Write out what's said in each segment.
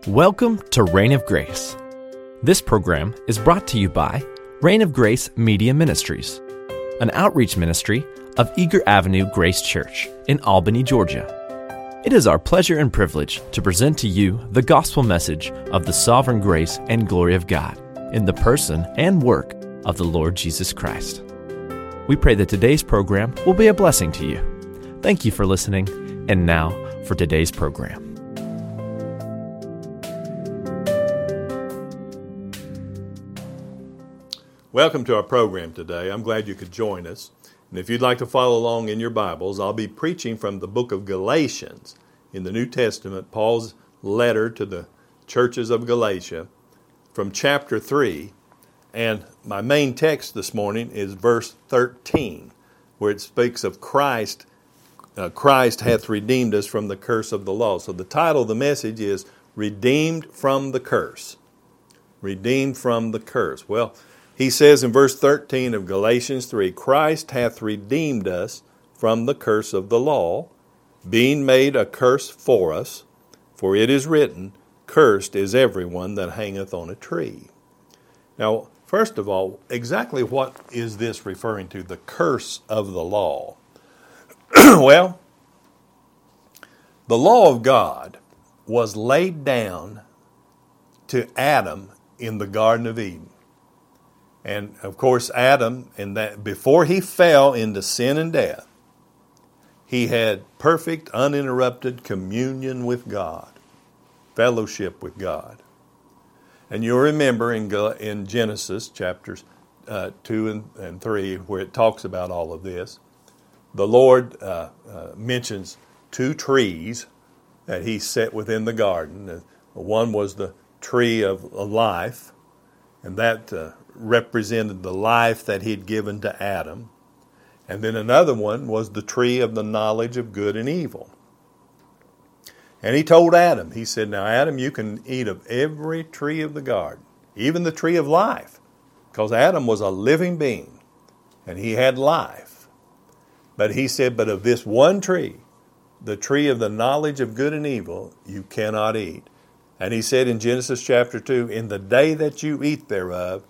Welcome to Reign of Grace. This program is brought to you by Reign of Grace Media Ministries, an outreach ministry of Eager Avenue Grace Church in Albany, Georgia. It is our pleasure and privilege to present to you the gospel message of the sovereign grace and glory of God in the person and work of the Lord Jesus Christ. We pray that today's program will be a blessing to you. Thank you for listening, and now for today's program. Welcome to our program today. I'm glad you could join us. And if you'd like to follow along in your Bibles, I'll be preaching from the book of Galatians in the New Testament, Paul's letter to the churches of Galatia from chapter 3. And my main text this morning is verse 13, where it speaks of Christ. Christ hath redeemed us from the curse of the law. So the title of the message is Redeemed from the Curse. Redeemed from the curse. Well, he says in verse 13 of Galatians 3, Christ hath redeemed us from the curse of the law, being made a curse for us, for it is written, Cursed is everyone that hangeth on a tree. Now, first of all, exactly what is this referring to, the curse of the law? Well, the law of God was laid down to Adam in the Garden of Eden. And of course, Adam, before he fell into sin and death, he had perfect, uninterrupted communion with God, fellowship with God. And you'll remember in Genesis chapters 2 and 3, where it talks about all of this, the Lord mentions two trees that he set within the garden. One was the tree of life, and that represented the life that he'd given to Adam. And then another one was the tree of the knowledge of good and evil. And he told Adam, he said, now Adam, you can eat of every tree of the garden, even the tree of life, because Adam was a living being and he had life. But he said, but of this one tree, the tree of the knowledge of good and evil, you cannot eat. And he said in Genesis chapter 2, in the day that you eat thereof,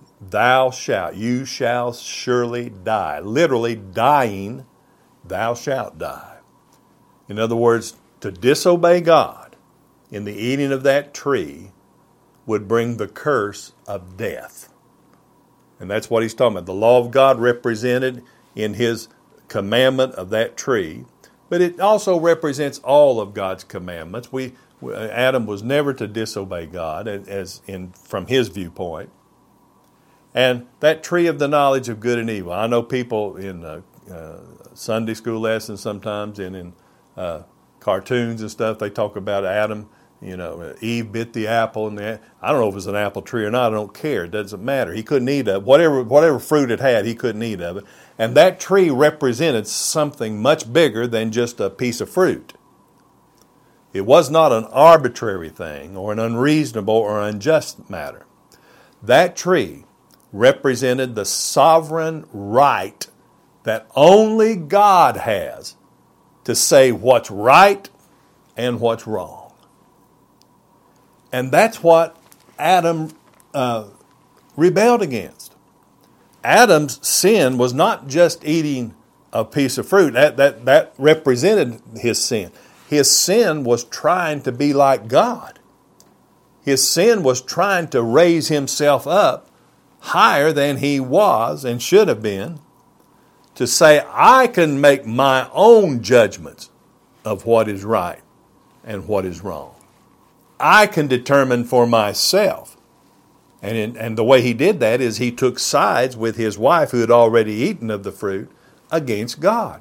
you shall surely die. Literally dying, thou shalt die. In other words, to disobey God in the eating of that tree would bring the curse of death. And that's what he's talking about. The law of God represented in his commandment of that tree, but it also represents all of God's commandments. Adam was never to disobey God from his viewpoint. And that tree of the knowledge of good and evil. I know people in Sunday school lessons sometimes and in cartoons and stuff, they talk about Adam, Eve bit the apple. And I don't know if it was an apple tree or not. I don't care. It doesn't matter. He couldn't eat of it. Whatever fruit it had, he couldn't eat of it. And that tree represented something much bigger than just a piece of fruit. It was not an arbitrary thing or an unreasonable or unjust matter. That tree represented the sovereign right that only God has to say what's right and what's wrong. And that's what Adam rebelled against. Adam's sin was not just eating a piece of fruit. That represented his sin. His sin was trying to be like God. His sin was trying to raise himself up higher than he was and should have been, to say, I can make my own judgments of what is right and what is wrong. I can determine for myself. And the way he did that is he took sides with his wife, who had already eaten of the fruit, against God.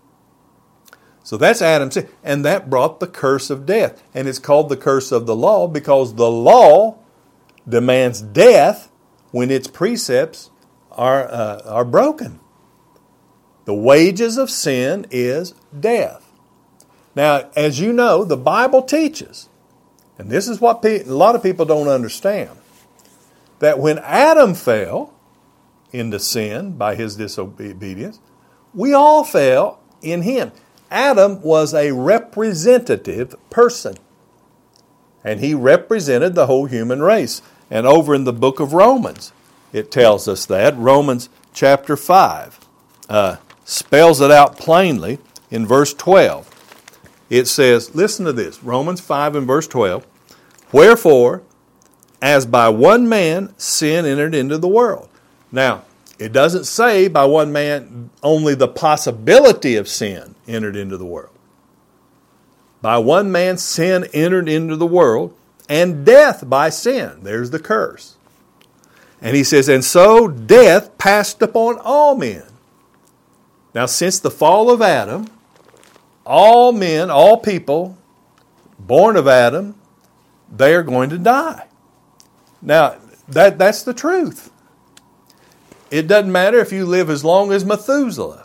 So that's Adam's sin. And that brought the curse of death. And it's called the curse of the law because the law demands death when its precepts are broken. The wages of sin is death. Now, as you know, the Bible teaches, and this is what a lot of people don't understand, that when Adam fell into sin by his disobedience, we all fell in him. Adam was a representative person. And he represented the whole human race. And over in the book of Romans, it tells us that. Romans chapter 5 spells it out plainly in verse 12. It says, listen to this, Romans 5 and verse 12. Wherefore, as by one man sin entered into the world. Now, it doesn't say by one man only the possibility of sin entered into the world. By one man sin entered into the world, and death by sin. There's the curse. And he says, and so death passed upon all men. Now, since the fall of Adam, all men, all people born of Adam, they are going to die. Now, that's the truth. It doesn't matter if you live as long as Methuselah.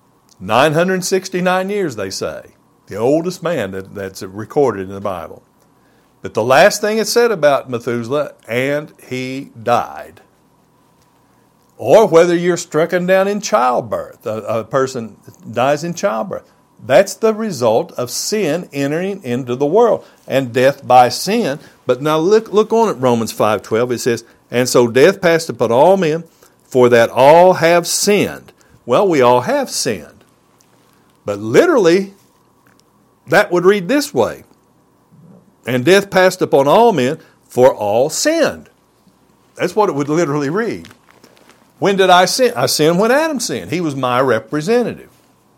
969 years, they say. The oldest man that's recorded in the Bible. But the last thing it said about Methuselah, and he died. Or whether you're stricken down in childbirth, a person dies in childbirth. That's the result of sin entering into the world and death by sin. But now look on at Romans 5:12. It says, and so death passed upon all men, for that all have sinned. Well, we all have sinned. But literally, that would read this way. And death passed upon all men, for all sinned. That's what it would literally read. When did I sin? I sinned when Adam sinned. He was my representative.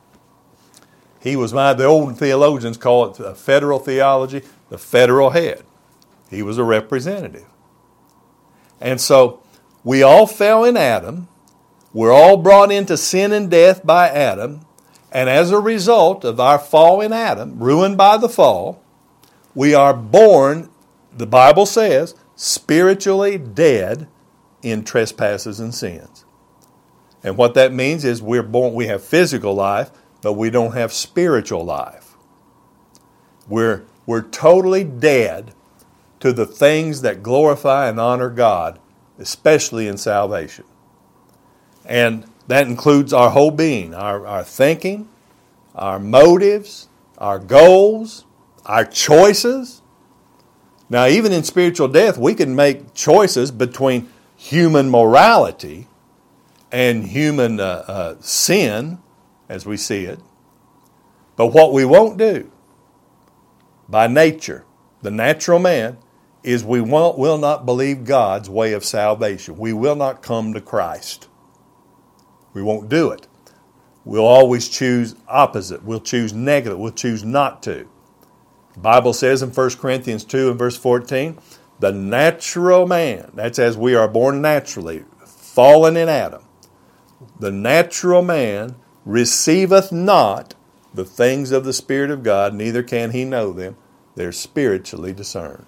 He was the old theologians call it federal theology, the federal head. He was a representative. And so we all fell in Adam. We're all brought into sin and death by Adam. And as a result of our fall in Adam, ruined by the fall, we are born, the Bible says, spiritually dead in trespasses and sins. And what that means is we have physical life, but we don't have spiritual life. We're totally dead to the things that glorify and honor God, especially in salvation. And that includes our whole being, our thinking, our motives, our goals, our choices. Now, even in spiritual death, we can make choices between human morality and human sin, as we see it. But what we won't do, by nature, the natural man, is we will not believe God's way of salvation. We will not come to Christ. We won't do it. We'll always choose opposite. We'll choose negative. We'll choose not to. The Bible says in 1 Corinthians 2 and verse 14, the natural man, that's as we are born naturally, fallen in Adam, the natural man receiveth not the things of the Spirit of God, neither can he know them. They're spiritually discerned.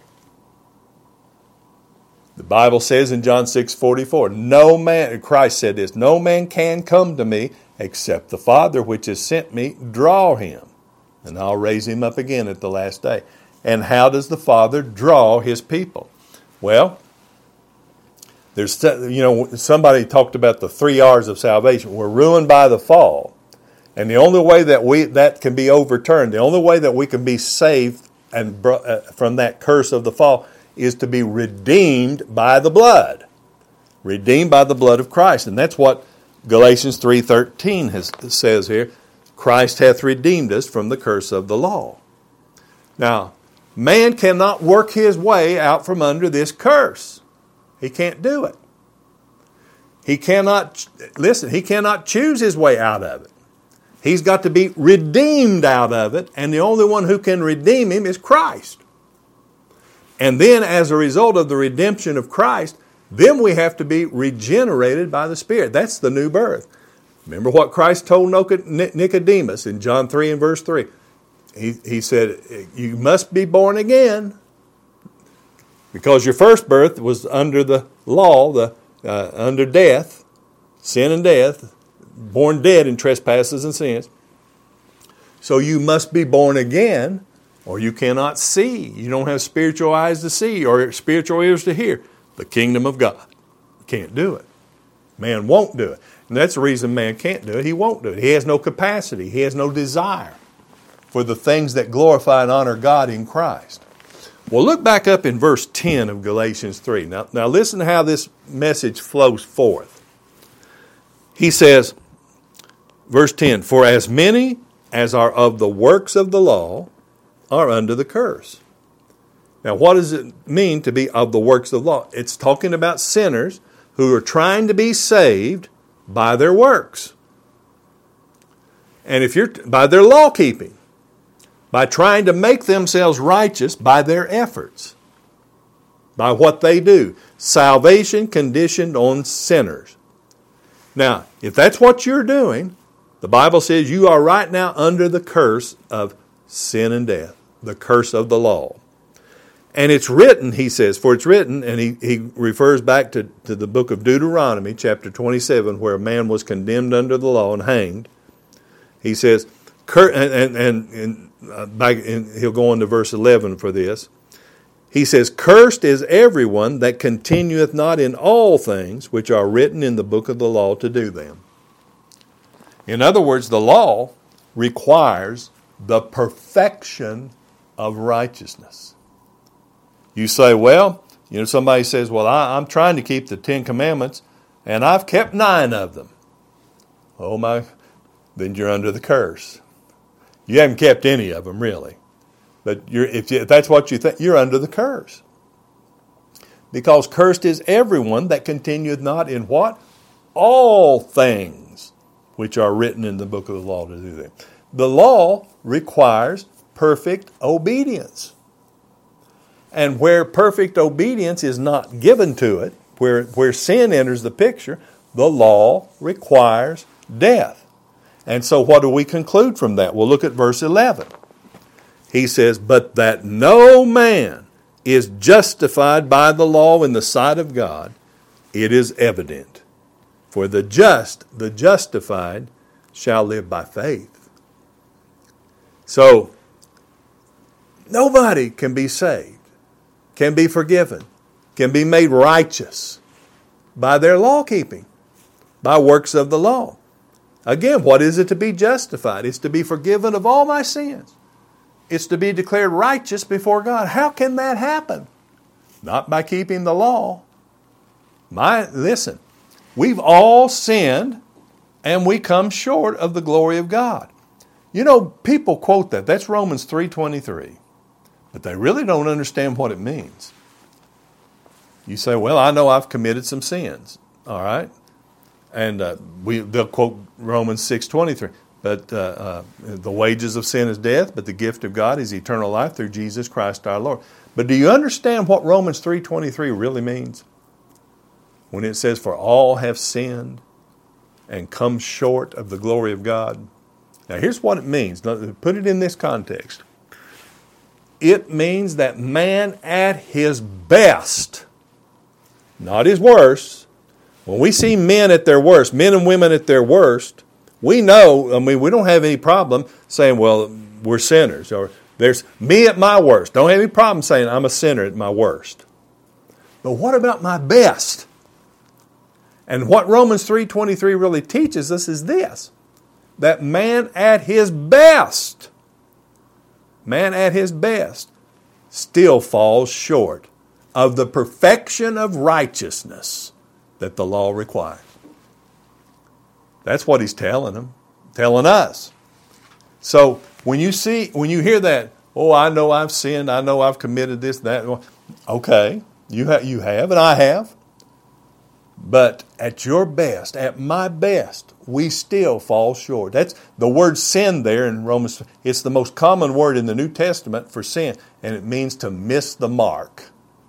The Bible says in John 6:44, no man, Christ said this, no man can come to me except the Father which has sent me draw him, and I'll raise him up again at the last day. And how does the Father draw his people? Well, there's, somebody talked about the 3 R's of salvation. We're ruined by the fall. And the only way that can be overturned, the only way that we can be saved and from that curse of the fall is to be redeemed by the blood. Redeemed by the blood of Christ. And that's what Galatians 3:13 says here. Christ hath redeemed us from the curse of the law. Now, man cannot work his way out from under this curse. He can't do it. He cannot choose his way out of it. He's got to be redeemed out of it, and the only one who can redeem him is Christ. And then as a result of the redemption of Christ, then we have to be regenerated by the Spirit. That's the new birth. Remember what Christ told Nicodemus in John 3 and verse 3. He said, you must be born again because your first birth was under the law, under death, sin and death, born dead in trespasses and sins. So you must be born again or you cannot see. You don't have spiritual eyes to see or spiritual ears to hear the kingdom of God. You can't do it. Man won't do it. And that's the reason man can't do it. He won't do it. He has no capacity. He has no desire for the things that glorify and honor God in Christ. Well, look back up in verse 10 of Galatians 3. Now listen to how this message flows forth. He says, verse 10, "For as many as are of the works of the law are under the curse." Now, what does it mean to be of the works of the law? It's talking about sinners who are trying to be saved by their works. And if you're by their law keeping, by trying to make themselves righteous by their efforts, by what they do. Salvation conditioned on sinners. Now, if that's what you're doing, the Bible says you are right now under the curse of sin and death, the curse of the law. And it's written, he says, for it's written, and he refers back to the book of Deuteronomy, chapter 27, where a man was condemned under the law and hanged. He says, and he'll go on to verse 11 for this. He says, "Cursed is everyone that continueth not in all things which are written in the book of the law to do them." In other words, the law requires the perfection of righteousness. You say, well, somebody says, well, I'm trying to keep the 10 Commandments, and I've kept 9 of them. Oh my, then you're under the curse. You haven't kept any of them, really. But if that's what you think, you're under the curse. Because cursed is everyone that continueth not in what? All things which are written in the book of the law to do them. The law requires perfect obedience. And where perfect obedience is not given to it, where sin enters the picture, the law requires death. And so what do we conclude from that? We'll look at verse 11. He says, "But that no man is justified by the law in the sight of God, it is evident. For the justified, shall live by faith." So, nobody can be saved, can be forgiven, can be made righteous by their law keeping, by works of the law. Again, what is it to be justified? It's to be forgiven of all my sins. It's to be declared righteous before God. How can that happen? Not by keeping the law. Listen, we've all sinned and we come short of the glory of God. People quote that. That's Romans 3:23. But they really don't understand what it means. You say, well, I know I've committed some sins. All right. And they'll quote Romans 6:23. But the wages of sin is death, but the gift of God is eternal life through Jesus Christ our Lord. But do you understand what Romans 3:23 really means? When it says, "For all have sinned and come short of the glory of God." Now here's what it means. Now, put it in this context. It means that man at his best, not his worst. When we see men at their worst, men and women at their worst, we know, we don't have any problem saying, well, we're sinners. Or there's me at my worst. Don't have any problem saying I'm a sinner at my worst. But what about my best? And what Romans 3:23 really teaches us is this, that man at his best still falls short of the perfection of righteousness that the law requires. That's what he's telling us. So when you hear that, oh, I know I've sinned, I know I've committed this, that, okay, you have, and I have. But at your best, at my best, we still fall short. That's the word sin there in Romans. It's the most common word in the New Testament for sin, and it means to miss the mark.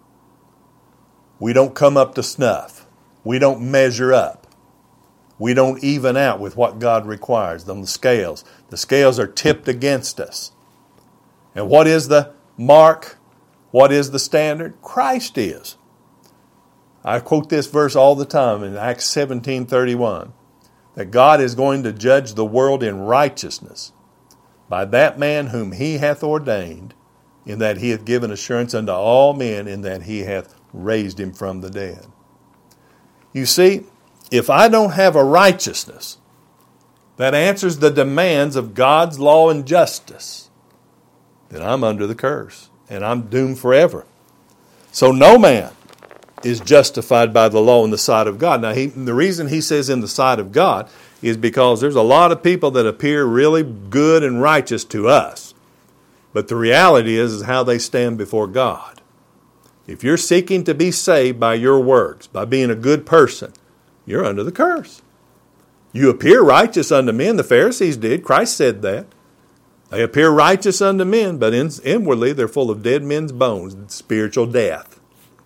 We don't come up to snuff. We don't measure up. We don't even out with what God requires on the scales. The scales are tipped against us. And what is the mark? What is the standard? Christ is. I quote this verse all the time in Acts 17:31, that God is going to judge the world in righteousness by that man whom he hath ordained, in that he hath given assurance unto all men, in that he hath raised him from the dead. You see, if I don't have a righteousness that answers the demands of God's law and justice, then I'm under the curse. and I'm doomed forever. So no man is justified by the law in the sight of God. Now, the reason he says in the sight of God is because there's a lot of people that appear really good and righteous to us. But the reality is how they stand before God. If you're seeking to be saved by your works, by being a good person, you're under the curse. You appear righteous unto men. The Pharisees did. Christ said that. They appear righteous unto men, but inwardly they're full of dead men's bones, spiritual death.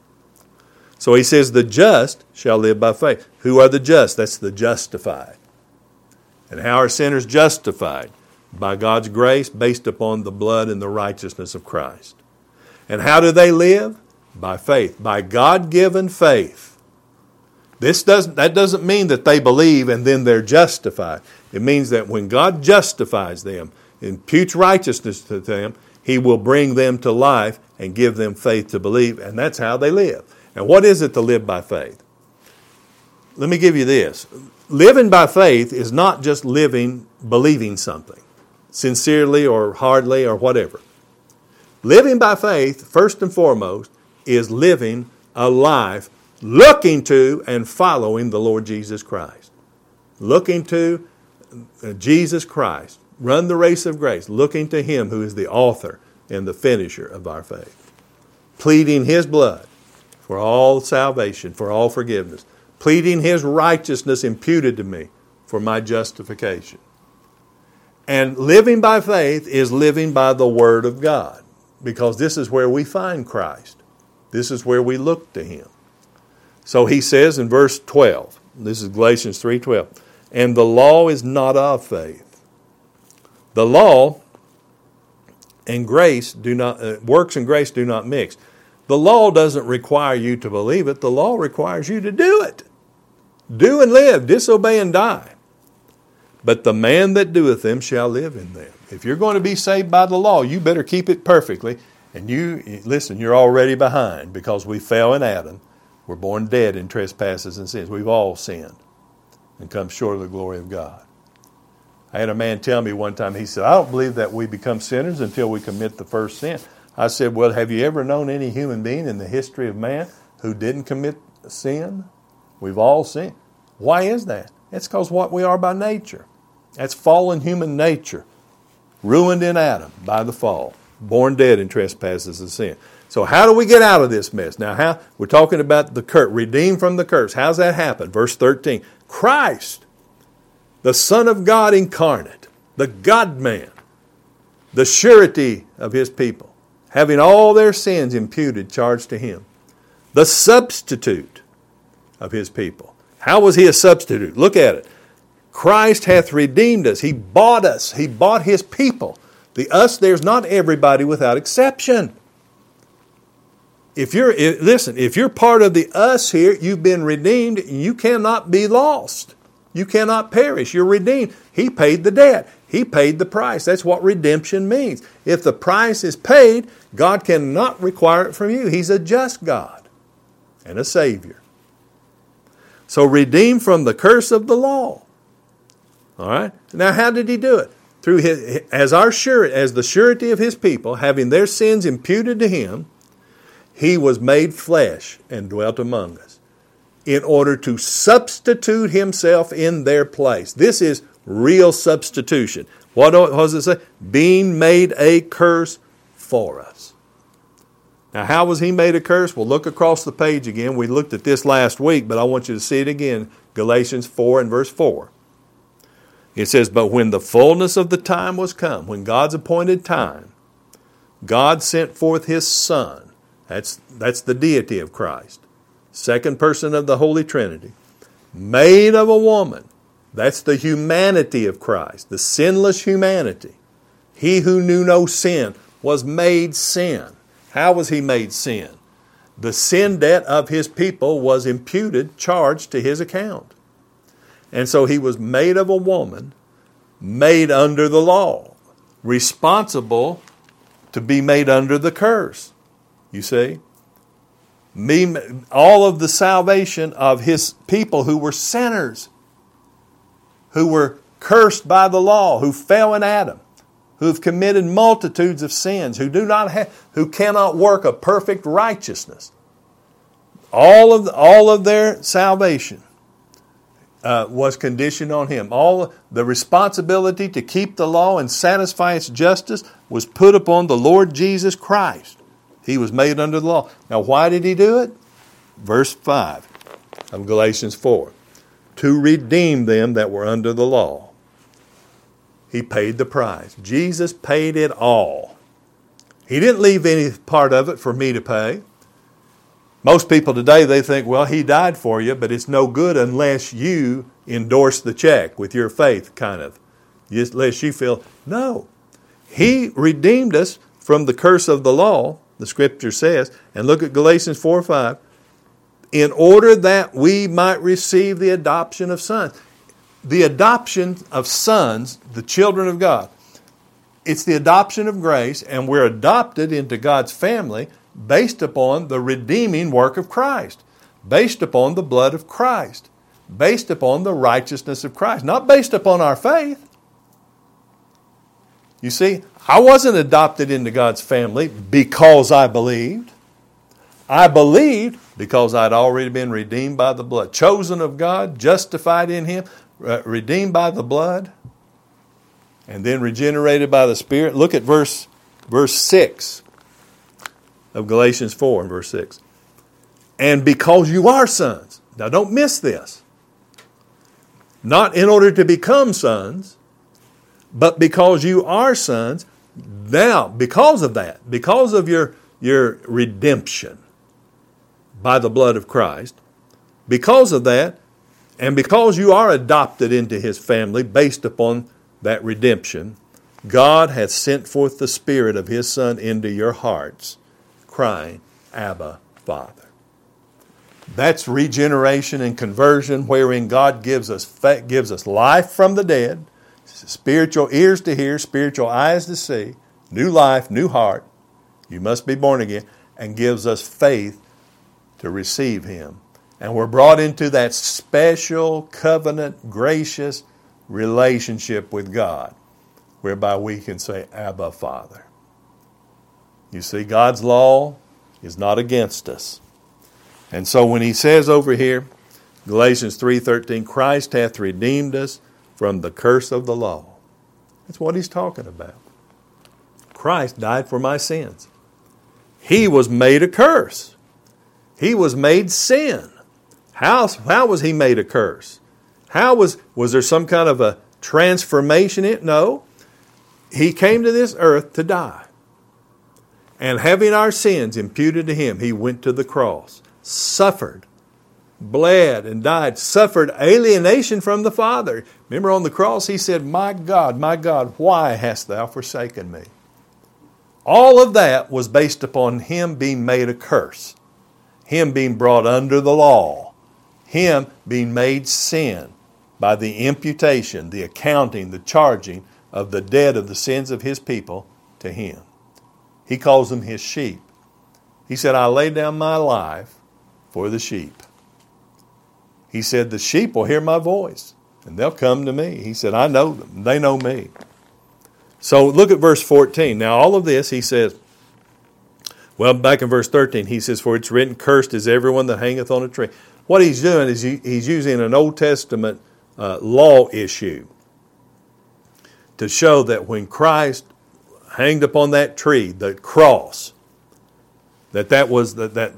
So he says, the just shall live by faith. Who are the just? That's the justified. And how are sinners justified? By God's grace, based upon the blood and the righteousness of Christ. And how do they live? By faith, by God-given faith. That doesn't mean that they believe and then they're justified. It means that when God justifies them, imputes righteousness to them, He will bring them to life and give them faith to believe, and that's how they live. And what is it to live by faith? Let me give you this. Living by faith is not just believing something, sincerely or hardly or whatever. Living by faith, first and foremost, is living a life looking to and following the Lord Jesus Christ. Looking to Jesus Christ. Run the race of grace. Looking to Him who is the author and the finisher of our faith. Pleading His blood for all salvation, for all forgiveness. Pleading His righteousness imputed to me for my justification. And living by faith is living by the Word of God. Because this is where we find Christ. This is where we look to Him. So he says in verse 12, this is Galatians 3:12, and the law is not of faith. The law and grace works and grace do not mix. The law doesn't require you to believe it. The law requires you to do it. Do and live, disobey and die. But the man that doeth them shall live in them. If you're going to be saved by the law, you better keep it perfectly. And you're already behind because we fell in Adam. We're born dead in trespasses and sins. We've all sinned and come short of the glory of God. I had a man tell me one time, he said, I don't believe that we become sinners until we commit the first sin. I said, well, have you ever known any human being in the history of man who didn't commit sin? We've all sinned. Why is that? It's because what we are by nature. That's fallen human nature, ruined in Adam by the fall, born dead in trespasses and sin. So how do we get out of this mess? Now, we're talking about the curse, redeemed from the curse. How's that happen? Verse 13, Christ, the Son of God incarnate, the God-man, the surety of His people, having all their sins imputed, charged to Him, the substitute of His people. How was He a substitute? Look at it. Christ hath redeemed us. He bought us. He bought His people. The us, there's not everybody without exception. If you're part of the us here, you've been redeemed, and you cannot be lost. You cannot perish. You're redeemed. He paid the debt. He paid the price. That's what redemption means. If the price is paid, God cannot require it from you. He's a just God and a Savior. So redeemed from the curse of the law. All right? Now how did He do it? Through as the surety of His people, having their sins imputed to Him, He was made flesh and dwelt among us in order to substitute Himself in their place. This is real substitution. What does it say? Being made a curse for us. Now, how was He made a curse? Well, look across the page again. We looked at this last week, but I want you to see it again. Galatians 4 and verse 4. It says, but when the fullness of the time was come, when God's appointed time, God sent forth His Son. That's the deity of Christ. Second person of the Holy Trinity. Made of a woman. That's the humanity of Christ. The sinless humanity. He who knew no sin was made sin. How was He made sin? The sin debt of His people was imputed, charged to His account. And so He was made of a woman, made under the law, responsible to be made under the curse. You see? All of the salvation of His people who were sinners, who were cursed by the law, who fell in Adam. who have committed multitudes of sins, who cannot work a perfect righteousness. All of their salvation was conditioned on Him. All the responsibility to keep the law and satisfy its justice was put upon the Lord Jesus Christ. He was made under the law. Now, why did He do it? Verse 5 of Galatians 4. To redeem them that were under the law. He paid the price. Jesus paid it all. He didn't leave any part of it for me to pay. Most people today, they think, well, He died for you, but it's no good unless you endorse the check with your faith, kind of. Unless you feel, no. He redeemed us from the curse of the law, the Scripture says, and look at Galatians 4:5, in order that we might receive the adoption of sons. The adoption of sons, the children of God. It's the adoption of grace, and we're adopted into God's family based upon the redeeming work of Christ, based upon the blood of Christ, based upon the righteousness of Christ, not based upon our faith. You see, I wasn't adopted into God's family because I believed. I believed because I'd already been redeemed by the blood, chosen of God, justified in Him, redeemed by the blood, and then regenerated by the Spirit. Look at verse 6 of Galatians 4 and verse 6. And because you are sons. Now don't miss this. Not in order to become sons, but because you are sons. Now, because of that, because of your redemption by the blood of Christ, because of that, and because you are adopted into His family based upon that redemption, God hath sent forth the Spirit of His Son into your hearts, crying, Abba, Father. That's regeneration and conversion, wherein God gives us life from the dead, spiritual ears to hear, spiritual eyes to see, new life, new heart. You must be born again, and gives us faith to receive Him. And we're brought into that special, covenant, gracious relationship with God, whereby we can say, Abba, Father. You see, God's law is not against us. And so when He says over here, Galatians 3:13, Christ hath redeemed us from the curse of the law. That's what He's talking about. Christ died for my sins. He was made a curse. He was made sin. How was He made a curse? Was there some kind of a transformation in it? No. He came to this earth to die. And having our sins imputed to Him, He went to the cross, suffered, bled, and died, suffered alienation from the Father. Remember on the cross He said, my God, why hast Thou forsaken me? All of that was based upon Him being made a curse, Him being brought under the law, Him being made sin by the imputation, the accounting, the charging of the debt of the sins of His people to Him. He calls them His sheep. He said, I lay down my life for the sheep. He said, the sheep will hear my voice and they'll come to me. He said, I know them. They know me. So look at verse 14. Now all of this, he says, well, back in verse 13, he says, for it's written, cursed is everyone that hangeth on a tree. What he's doing is he's using an Old Testament law issue to show that when Christ hanged upon that tree, the cross, that was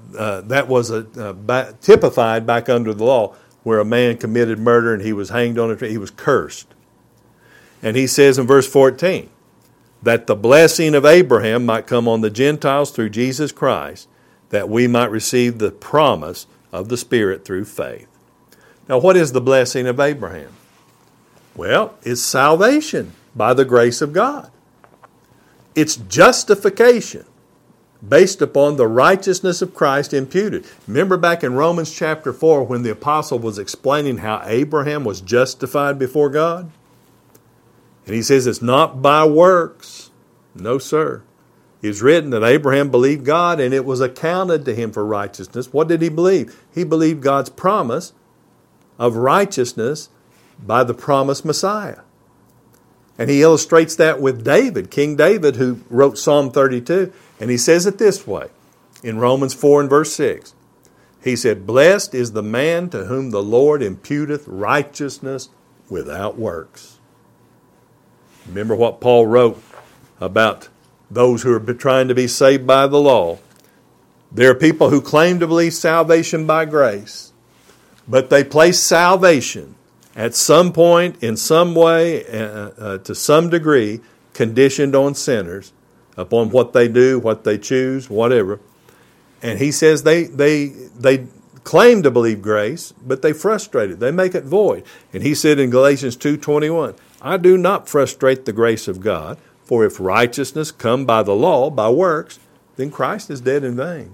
typified back under the law, where a man committed murder and he was hanged on a tree. He was cursed. And he says in verse 14, that the blessing of Abraham might come on the Gentiles through Jesus Christ, that we might receive the promise of the Spirit through faith. Now, what is the blessing of Abraham? Well, it's salvation by the grace of God. It's justification based upon the righteousness of Christ imputed. Remember back in Romans chapter 4 when the apostle was explaining how Abraham was justified before God? And he says it's not by works. No, sir. It's written that Abraham believed God and it was accounted to him for righteousness. What did he believe? He believed God's promise of righteousness by the promised Messiah. And he illustrates that with David, King David, who wrote Psalm 32. And he says it this way in Romans 4 and verse 6. He said, "Blessed is the man to whom the Lord imputeth righteousness without works." Remember what Paul wrote about those who are trying to be saved by the law. There are people who claim to believe salvation by grace, but they place salvation at some point, in some way, to some degree, conditioned on sinners, upon what they do, what they choose, whatever. And he says they claim to believe grace, but they frustrate it. They make it void. And he said in Galatians 2:21, "I do not frustrate the grace of God, for if righteousness come by the law, by works, then Christ is dead in vain."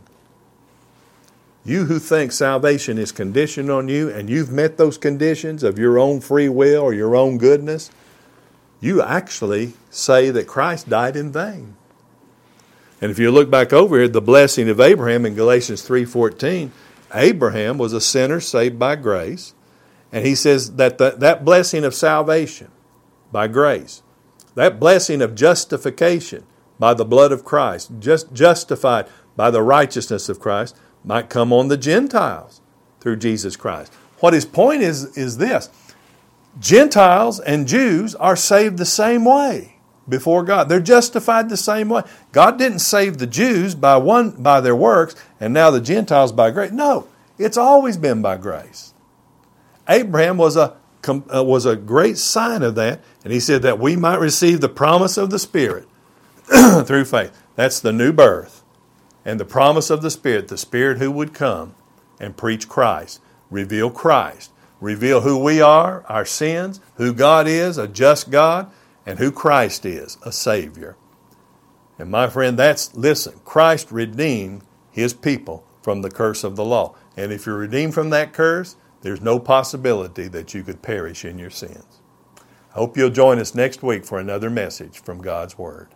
You who think salvation is conditioned on you, and you've met those conditions of your own free will or your own goodness, you actually say that Christ died in vain. And if you look back over here, the blessing of Abraham in Galatians 3:14, Abraham was a sinner saved by grace. And he says that that blessing of salvation by grace, that blessing of justification by the blood of Christ, just justified by the righteousness of Christ, might come on the Gentiles through Jesus Christ. What his point is this: Gentiles and Jews are saved the same way before God. They're justified the same way. God didn't save the Jews by their works, and now the Gentiles by grace. No, it's always been by grace. Abraham was a great sign of that, and he said that we might receive the promise of the Spirit through faith. That's the new birth. And the promise of the Spirit who would come and preach Christ, reveal who we are, our sins, who God is, a just God, and who Christ is, a Savior. And my friend, listen, Christ redeemed his people from the curse of the law. And if you're redeemed from that curse, there's no possibility that you could perish in your sins. I hope you'll join us next week for another message from God's Word.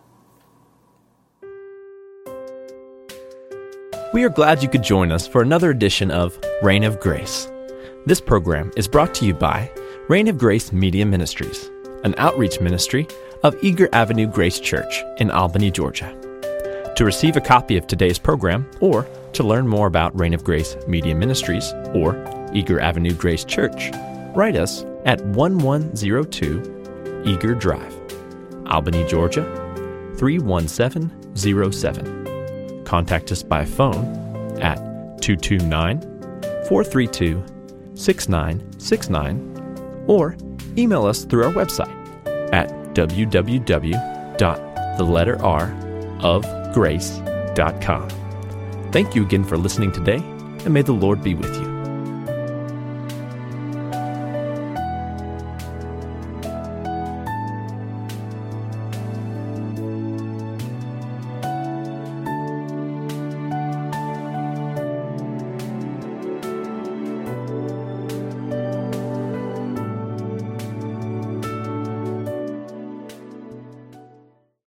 We are glad you could join us for another edition of Reign of Grace. This program is brought to you by Reign of Grace Media Ministries, an outreach ministry of Eager Avenue Grace Church in Albany, Georgia. To receive a copy of today's program, or to learn more about Reign of Grace Media Ministries or Eager Avenue Grace Church, write us at 1102 Eager Drive, Albany, Georgia 31707. Contact us by phone at 229-432-6969 or email us through our website at www.theletterrofgrace.com. Thank you again for listening today, and may the Lord be with you.